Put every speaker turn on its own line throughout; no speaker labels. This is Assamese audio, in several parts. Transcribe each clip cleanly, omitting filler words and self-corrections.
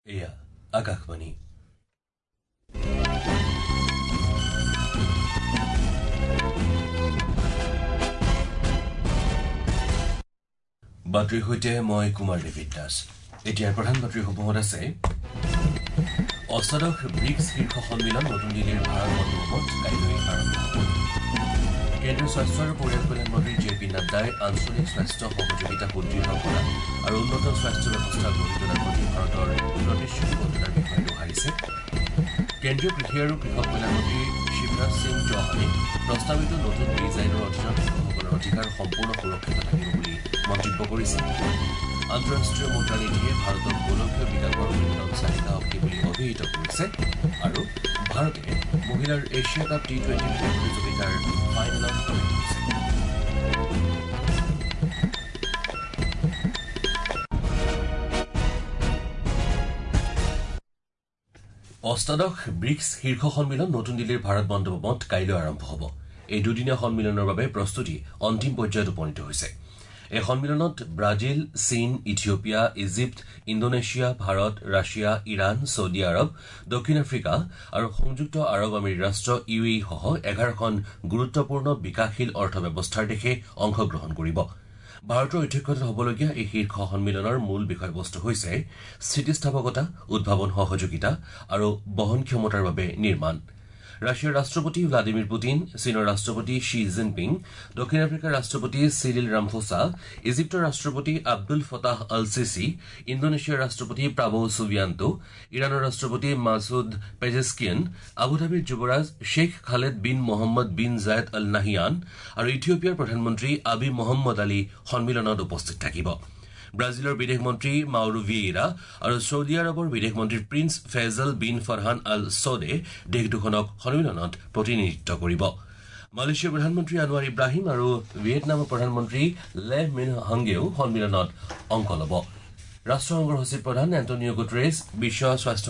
এয়া আকাশবাণী। বাতৰিৰ সৈতে মই কুমাৰ দেৱিত দাস। এতিয়াৰ প্ৰধান বাতৰিসমূহত আছে অষ্টাদশ ব্ৰিক্স শীৰ্ষ সন্মিলন নতুন দিল্লীৰ ভাৰত মণ্ডপত কাইলৈ আৰম্ভ হ'ব। কেন্দ্ৰীয় স্বাস্থ্য আৰু পৰিয়াল কল্যাণ মন্ত্ৰী জে পি নাড্ডাই আঞ্চলিক স্বাস্থ্য সহযোগিতা সুদৃঢ় কৰা আৰু উন্নত স্বাস্থ্য ব্যৱস্থা গঢ়ি তোলাৰ প্ৰতি ভাৰতৰ প্ৰতিশ্ৰুতিবদ্ধতাৰ বিষয়ে দোহাৰিছে। কেন্দ্ৰীয় কৃষি আৰু কৃষক কল্যাণ মন্ত্ৰী শিৱৰাজ সিং চৌহানে প্ৰস্তাৱিত নতুন বীজ আইনৰ অধীনত কৃষকসকলৰ অধিকাৰ সম্পূৰ্ণ সুৰক্ষিত থাকিব বুলি মন্তব্য কৰিছে। আন্তঃৰাষ্ট্ৰীয় মুদ্ৰা নীতিয়ে ভাৰতক গোলকীয় বিকাশৰ অন্যতম চালিকা শক্তি বুলি অভিহিত কৰিছে আৰু ভাৰতে মহিলাৰ এছিয়া কাপ T20 প্ৰতিযোগিতাৰ ফাইনেলত প্ৰৱেশ কৰিছে। অষ্টাদশ ব্ৰিক্স শীৰ্ষ সন্মিলন নতুন দিল্লীৰ ভাৰত মণ্ডপত কাইলৈ আৰম্ভ হ'ব। এই দুদিনীয়া সন্মিলনৰ বাবে প্ৰস্তুতি অন্তিম পৰ্যায়ত উপনীত হৈছে। এই সন্মিলনত ব্ৰাজিল, চীন, Ethiopia, Egypt, Indonesia, Bharat, Russia, Iran, Saudi Arab, দক্ষিণ আফ্ৰিকা আৰু সংযুক্ত আৰৱ আমিৰি ৰাষ্ট্ৰ UAE সহ 11খন গুৰুত্বপূৰ্ণ বিকাশশীল অৰ্থব্যৱস্থাৰ দেশে অংশগ্ৰহণ কৰিব। ভাৰতৰ অধ্যক্ষতাত হ'বলগীয়া এই শীৰ্ষ সন্মিলনৰ মূল বিষয়বস্তু হৈছে স্থিতিস্থাপকতা, উদ্ভাৱন সহযোগিতা আৰু বহন ক্ষমতাৰ বাবে নিৰ্মাণ। ৰাছিয়াৰ ৰাষ্ট্ৰপতি ভ্লাডিমিৰ পুটিন, চীনৰ ৰাষ্ট্ৰপতি শ্বি জিনপিং, দক্ষিণ আফ্ৰিকাৰ ৰাষ্ট্ৰপতি চিৰিল ৰামফোছা, ইজিপ্তৰ ৰাষ্ট্ৰপতি আব্দুল ফটাহ আল চিচি, ইণ্ডোনেছিয়াৰ ৰাষ্ট্ৰপতি প্ৰাবো চুবিয়ান্টো, ইৰাণৰ ৰাষ্ট্ৰপতি মাছুদ পেজেস্কিয়ান, আবুধাবিৰ যুৱৰাজ Sheikh Khaled bin Mohammed bin Zayed Al Nahyan আৰু ইথিঅপিয়াৰ প্ৰধানমন্ত্ৰী আবি মহম্মদ আলী সন্মিলনত উপস্থিত থাকিব। ব্ৰাজিলৰ বিদেশ মন্ত্ৰী মাউৰো ভিয়েইৰা আৰু ছৌদি আৰৱৰ বিদেশ মন্ত্ৰী প্ৰিন্স ফেজল বিন ফৰহান আল ছৌদে দেশ দুখনক সন্মিলনত প্ৰতিনিধিত্ব কৰিব। মালয়েছিয়াৰ প্ৰধানমন্ত্ৰী আনোৱাৰ ইব্ৰাহিম আৰু ভিয়েটনামৰ প্ৰধানমন্ত্ৰী লে মিন হংগেও সন্মিলনত অংশ ল'ব। ৰাষ্ট্ৰসংঘৰ সচিব প্ৰধান এণ্টনিঅ গুটেৰেছ, বিশ্ব স্বাস্থ্য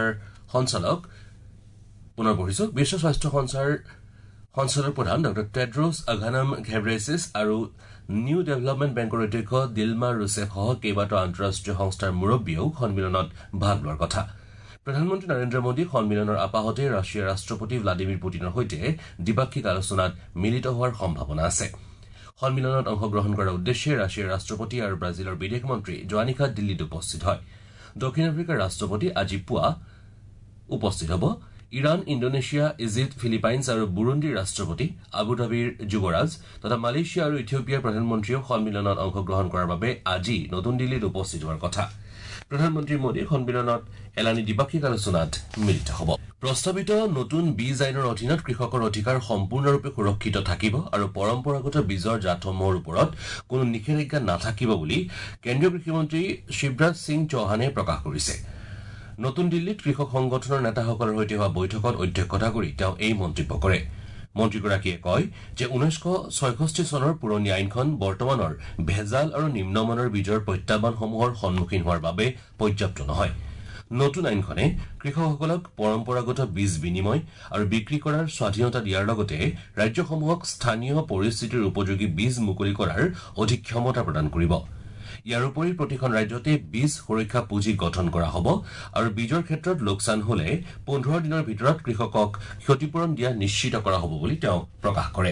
সঞ্চালক প্ৰধান ড টেড্ৰছ আঘানম ঘেব্ৰেয়েছাছ আৰু নিউ ডেভেলপমেণ্ট বেংকৰ অধ্যক্ষ দিলমা ৰুছেফসহ কেইবাটাও আন্তঃৰাষ্ট্ৰীয় সংস্থাৰ মুৰব্বীয়েও সন্মিলনত ভাগ লোৱাৰ কথা। প্ৰধানমন্ত্ৰী নৰেন্দ্ৰ মোদী সন্মিলনৰ আপাহতে ৰাছিয়াৰ ৰাষ্ট্ৰপতি ভ্লাডিমিৰ পুটিনৰ সৈতে দ্বিপাক্ষিক আলোচনাত মিলিত হোৱাৰ সম্ভাৱনা আছে। সন্মিলনত অংশগ্ৰহণ কৰাৰ উদ্দেশ্যে ৰাছিয়াৰ ৰাষ্ট্ৰপতি আৰু ব্ৰাজিলৰ বিদেশ মন্ত্ৰী যোৱা নিশা দিল্লীত উপস্থিত হয়। দক্ষিণ আফ্ৰিকাৰ ৰাষ্ট্ৰপতি আজি পুৱা উপস্থিত হ'ব। ইৰাণ, ইণ্ডোনেছিয়া, ইজিপ্ত, ফিলিপাইনছ আৰু বুৰুণ্ডিৰ ৰাষ্ট্ৰপতি, আবুধাবিৰ যুৱৰাজ তথা মালয়েছিয়া আৰু ইথিঅপিয়াৰ প্ৰধানমন্ত্ৰীয়েও সন্মিলনত অংশগ্ৰহণ কৰাৰ বাবে আজি নতুন দিল্লীত উপস্থিত হোৱাৰ কথা। প্ৰধানমন্ত্ৰী মোদী সন্মিলনত এলানি দ্বিপাক্ষিক আলোচনাত মিলিত হ'ব। প্ৰস্তাৱিত নতুন বীজ আইনৰ অধীনত কৃষকৰ অধিকাৰ সম্পূৰ্ণৰূপে সুৰক্ষিত থাকিব আৰু পৰম্পৰাগত বীজৰ জাতসমূহৰ ওপৰত কোনো নিষেধাজ্ঞা নাথাকিব বুলি কেন্দ্ৰীয় কৃষিমন্ত্ৰী শিৱৰাজ সিং চৌহানে প্ৰকাশ কৰিছে। নতুন দিল্লীত কৃষক সংগঠনৰ নেতাসকলৰ সৈতে হোৱা বৈঠকত অধ্যক্ষতা কৰি তেওঁ এই মন্তব্য কৰে। মন্ত্ৰীগৰাকীয়ে কয় যে 1966 চনৰ পুৰণি আইনখন বৰ্তমানৰ ভেজাল আৰু নিম্নমানৰ বীজৰ প্ৰত্যাহ্বানসমূহৰ সন্মুখীন হোৱাৰ বাবে পৰ্যাপ্ত নহয়। নতুন আইনখনে কৃষকসকলক পৰম্পৰাগত বীজ বিনিময় আৰু বিক্ৰী কৰাৰ স্বাধীনতা দিয়াৰ লগতে ৰাজ্যসমূহক স্থানীয় পৰিস্থিতিৰ উপযোগী বীজ মুকলি কৰাৰ অধিক ক্ষমতা প্ৰদান কৰিব। ইয়াৰ উপৰি প্ৰতিখন ৰাজ্যতে বীজ সুৰক্ষা পুঁজি গঠন কৰা হ'ব আৰু বীজৰ ক্ষেত্ৰত লোকচান হলে 15 দিনৰ ভিতৰত কৃষকক ক্ষতিপূৰণ দিয়া নিশ্চিত কৰা হ'ব বুলি তেওঁ প্ৰকাশ কৰে।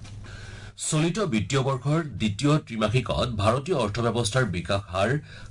চলিত বিত্তীয় বৰ্ষৰ দ্বিতীয় ত্ৰিমাসিকত ভাৰতীয় অৰ্থব্যৱস্থাৰ বিকাশ হাৰ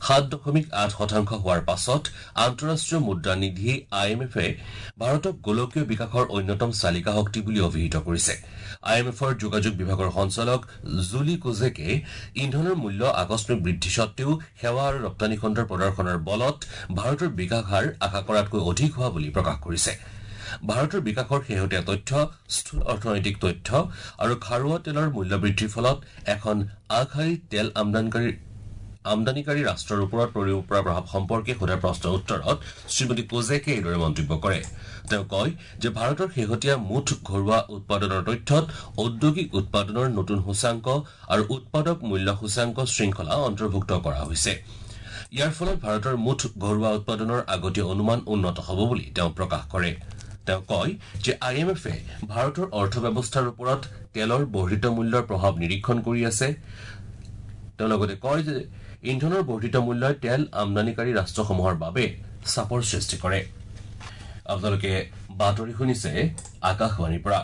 7.8% হোৱাৰ পাছত আন্তঃৰাষ্ট্ৰীয় মুদ্ৰা নিধি IMFে ভাৰতক গোলকীয় বিকাশৰ অন্যতম চালিকা শক্তি বুলি অভিহিত কৰিছে। IMFৰ যোগাযোগ বিভাগৰ সঞ্চালক জুলি কোজেকে ইন্ধনৰ মূল্য আকস্মিক বৃদ্ধি সত্ত্বেও সেৱা আৰু ৰপ্তানি খণ্ডৰ প্ৰদৰ্শনৰ বলত ভাৰতৰ বিকাশ হাৰ আশা কৰাতকৈ অধিক হোৱা বুলি প্ৰকাশ কৰিছে। ভাৰতৰ বিকাশৰ শেহতীয়া তথ্য, স্থূল অৰ্থনৈতিক তথ্য আৰু খাৰুৱা তেলৰ মূল্য বৃদ্ধিৰ ফলত এখন আগশাৰীৰ তেল আমদানিকাৰী ৰাষ্ট্ৰৰ ওপৰত পৰিব পৰা প্ৰভাৱ সম্পৰ্কে সোধা প্ৰশ্নৰ উত্তৰত শ্ৰীমতী কোজেকে এইদৰে মন্তব্য কৰে। তেওঁ কয় যে ভাৰতৰ শেহতীয়া মুঠ ঘৰুৱা উৎপাদনৰ তথ্যত ঔদ্যোগিক উৎপাদনৰ নতুন সূচাংক আৰু উৎপাদক মূল্য সূচাংক শৃংখলা অন্তৰ্ভুক্ত কৰা হৈছে। ইয়াৰ ফলত ভাৰতৰ মুঠ ঘৰুৱা উৎপাদনৰ আগতীয় অনুমান উন্নত হ'ব বুলি তেওঁ প্ৰকাশ কৰে। তেওঁ কয় যে IMFে ভাৰতৰ অৰ্থব্যৱস্থাৰ ওপৰত তেলৰ বৰ্ধিত মূল্যৰ প্ৰভাৱ নিৰীক্ষণ কৰি আছে। তেওঁ লগতে কয় যে ইন্ধনৰ বৰ্ধিত মূল্যই তেল আমদানিকাৰী ৰাষ্ট্ৰসমূহৰ বাবে চাপৰ সৃষ্টি কৰে আপোনালোকে বাতৰি শুনিছে আকাশবাণীৰ পৰা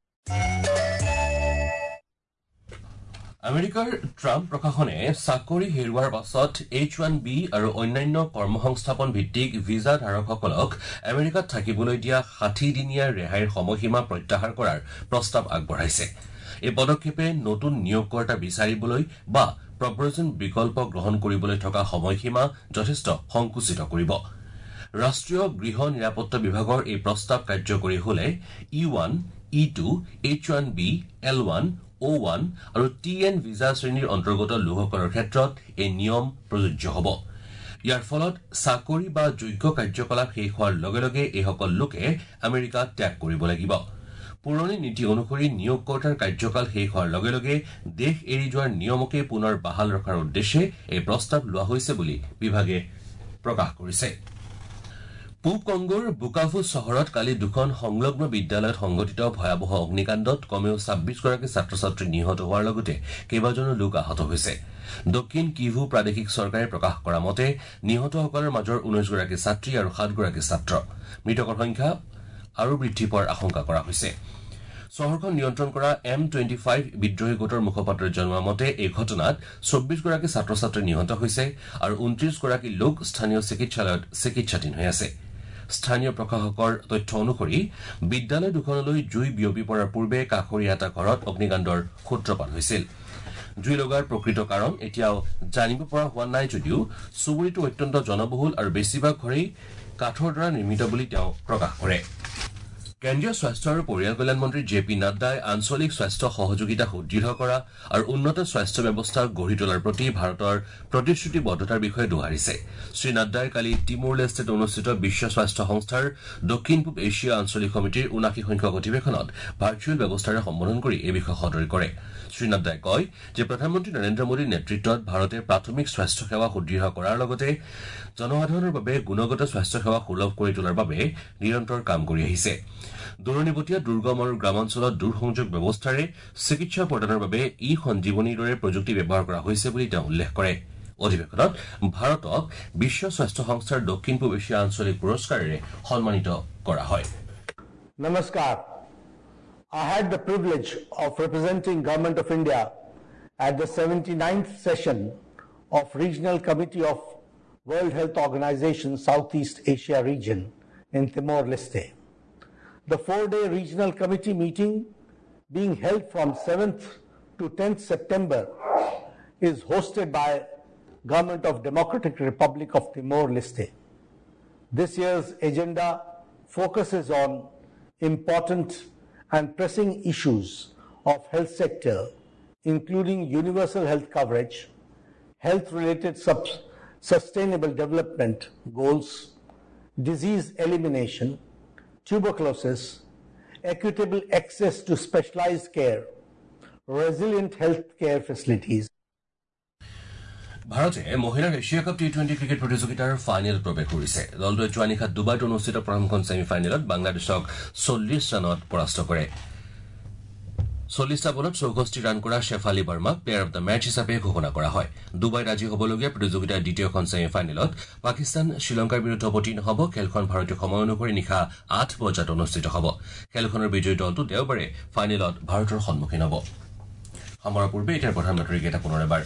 আমেৰিকাৰ ট্ৰাম্প প্ৰশাসনে চাকৰি হেৰুৱাৰ পাছত H1B আৰু অন্যান্য কৰ্মসংস্থাপন ভিত্তিক ভিসা ধাৰকসকলক আমেৰিকাত থাকিবলৈ দিয়া 60 দিনীয়া ৰেহাইৰ সময়সীমা প্ৰত্যাহাৰ কৰাৰ প্ৰস্তাৱ আগবঢ়াইছে এই পদক্ষেপে নতুন নিয়োগকৰ্তা বিচাৰিবলৈ বা প্ৰব্ৰজন বিকল্প গ্ৰহণ কৰিবলৈ থকা সময়সীমা যথেষ্ট সংকুচিত কৰিব ৰাষ্ট্ৰীয় গৃহ নিৰাপত্তা বিভাগৰ এই প্ৰস্তাৱ কাৰ্যকৰী হলে E1 E2 H1B L1 O1 আৰু TN ভিসা শ্ৰেণীৰ অন্তৰ্গত লোকসকলৰ ক্ষেত্ৰত এই নিয়ম প্ৰযোজ্য হ'ব ইয়াৰ ফলত চাকৰি বা যোগ্য কাৰ্যকলাপ শেষ হোৱাৰ লগে লগে এইসকল লোকে আমেৰিকা ত্যাগ কৰিব লাগিব পুৰণি নীতি অনুসৰি নিয়োগকৰ্তাৰ কাৰ্যকাল শেষ হোৱাৰ লগে লগে দেশ এৰি যোৱাৰ নিয়মকে পুনৰ বাহাল ৰখাৰ উদ্দেশ্যে এই প্ৰস্তাৱ লোৱা হৈছে বুলি বিভাগে প্ৰকাশ কৰিছে পূব কংগোৰ বুকাভু চহৰত কালি দুখন সংলগ্ন বিদ্যালয়ত সংঘটিত ভয়াবহ অগ্নিকাণ্ডত কমেও 26 গৰাকী ছাত্ৰ-ছাত্ৰী নিহত হোৱাৰ লগতে কেইবাজনো লোক আহত হৈছে দক্ষিণ কিভু প্ৰাদেশিক চৰকাৰে প্ৰকাশ কৰা মতে নিহতসকলৰ মাজৰ 19 গৰাকী ছাত্ৰী আৰু 7 গৰাকী ছাত্ৰ মৃতকৰ সংখ্যা আৰু বৃদ্ধি পোৱাৰ আশংকা কৰা হৈছে চহৰখন নিয়ন্ত্ৰণ কৰা M25 বিদ্ৰোহী গোটৰ মুখপাত্ৰই জনোৱা মতে এই ঘটনাত 24 গৰাকী ছাত্ৰ-ছাত্ৰী নিহত হৈছে আৰু 29 গৰাকী লোক স্থানীয় চিকিৎসালয়ত চিকিৎসাধীন হৈ আছে স্থানীয় প্ৰশাসকৰ তথ্য অনুসৰি বিদ্যালয় দুখনলৈ জুই বিয়পি পৰাৰ পূৰ্বে কাষৰীয়া এটা ঘৰত অগ্নিকাণ্ডৰ সূত্ৰপাত হৈছিল জুই লগাৰ প্ৰকৃত কাৰণ এতিয়াও জানিব পৰা হোৱা নাই যদিও চুবুৰীটো অত্যন্ত জনবহুল আৰু বেছিভাগ ঘৰেই কাঠৰ দ্বাৰা নিৰ্মিত বুলি তেওঁ প্ৰকাশ কৰে কেন্দ্ৰীয় স্বাস্থ্য আৰু পৰিয়াল কল্যাণ মন্ত্ৰী JP নাড্ডাই আঞ্চলিক স্বাস্থ্য সহযোগিতা সুদৃঢ় কৰা আৰু উন্নত স্বাস্থ্য ব্যৱস্থা গঢ়ি তোলাৰ প্ৰতি ভাৰতৰ প্ৰতিশ্ৰুতিবদ্ধতাৰ বিষয়ে দোহাৰিছে শ্ৰী নাড্ডাই কালি তিমুৰ লেষ্টেত অনুষ্ঠিত বিশ্ব স্বাস্থ্য সংস্থাৰ দক্ষিণ পূব এছিয়া আঞ্চলিক সমিতিৰ 79 সংখ্যক অধিৱেশনত ভাৰ্চুৱেল ব্যৱস্থাৰে সম্বোধন কৰি এই বিষয়ে সদৰি কৰে শ্ৰী নাড্ডাই কয় যে প্ৰধানমন্ত্ৰী নৰেন্দ্ৰ মোদীৰ নেতৃত্বত ভাৰতে প্ৰাথমিক স্বাস্থ্য সেৱা সুদৃঢ় কৰাৰ লগতে জনসাধাৰণৰ বাবে গুণগত স্বাস্থ্য সেৱা সুলভ কৰি তোলাৰ বাবে নিৰন্তৰ কাম কৰি আহিছে দূৰণিবতীয়া দুৰ্গম আৰু গ্ৰামাঞ্চলত দূৰসংযোগ ব্যৱস্থাৰে চিকিৎসা প্ৰদানৰ বাবে ই-সঞ্জীৱনীৰ দৰে প্ৰযুক্তি ব্যৱহাৰ কৰা হৈছে বুলি তেওঁ উল্লেখ কৰে অধিৱেশনত ভাৰতক বিশ্ব স্বাস্থ্য সংস্থাৰ দক্ষিণ পূব এছিয়া আঞ্চলিক পুৰস্কাৰেৰে সন্মানিত কৰা হয়
Namaskar. I had the privilege of representing Government of India at the 79th session of Regional Committee of World Health Organization Southeast Asia region in Timor-Leste. The 4-day regional committee meeting being held from 7th to 10th September is hosted by Government of Democratic Republic of Timor-Leste. This year's agenda focuses on important and pressing issues of health sector including universal health coverage, health-related sustainable development goals, disease elimination, tuberculosis, equitable access to specialized care, resilient health care facilities.
ভাৰতে মহিলাৰ এছিয়া কাপ টি20 ক্ৰিকেট প্ৰতিযোগিতাৰ ফাইনেলত প্ৰৱেশ কৰিছে দলটোৱে যোৱা নিশা ডুবাইত অনুষ্ঠিত প্ৰথমখন ছেমিফাইনেলত বাংলাদেশক 40 ৰানত পৰাস্ত কৰে 40টা বলত 64 ৰান কৰা শেফালী বাৰ্মাক প্লেয়াৰ অফ দ্য মেচ হিচাপে ঘোষণা কৰা হয় ডুবাইত আজি হ'বলগীয়া প্ৰতিযোগিতাৰ দ্বিতীয়খন ছেমিফাইনেলত পাকিস্তান শ্ৰীলংকাৰ বিৰুদ্ধে অৱতীৰ্ণ হ'ব খেলখন ভাৰতীয় সময় অনুসৰি নিশা 8 বজাত অনুষ্ঠিত হ'ব খেলখনৰ বিজয়ী দলটো দেওবাৰে ফাইনেলত ভাৰতৰ সন্মুখীন হ'ব আমাৰ পূৰ্বে এতিয়াৰ প্ৰধানমন্ত্ৰীৰ কেইটা পুনৰ এবাৰ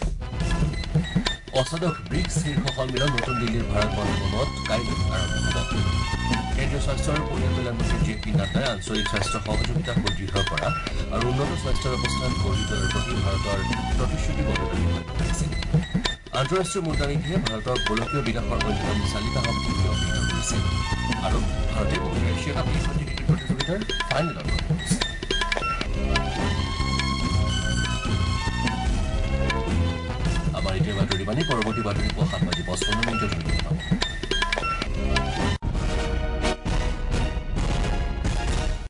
অসাধক ব্ৰিক্স শীৰ্ষ সন্মিলন নতুন দিল্লীৰ ভাৰত ভৱনত কাইলৈ আৰম্ভ হ'ব কেন্দ্ৰীয় স্বাস্থ্য আৰু পৰিয়াল কল্যাণ মন্ত্ৰী JP নাড্ডাই আঞ্চলিক স্বাস্থ্য সহযোগিতা সুদৃঢ় কৰা আৰু উন্নত স্বাস্থ্য ব্যৱস্থা গঢ়ি তোলাৰ প্ৰতি ভাৰতৰ প্ৰতিশ্ৰুতিবদ্ধতা কৰিছে আন্তঃৰাষ্ট্ৰীয় মুদ্ৰানীতিয়ে ভাৰতৰ গোলকীয় বিকাশৰ অন্যতম চালিকা শক্তি অভিহিত কৰিছে আৰু ভাৰতে মহিলাৰ এছিয়া কাপ টি20 ক্ৰিকেট প্ৰতিযোগিতাৰ ফাইনেলত প্ৰৱেশ কৰিছে আমাৰ এতিয়া বাতৰি পৰৱৰ্তী বাতৰি 7:55 মিনিটত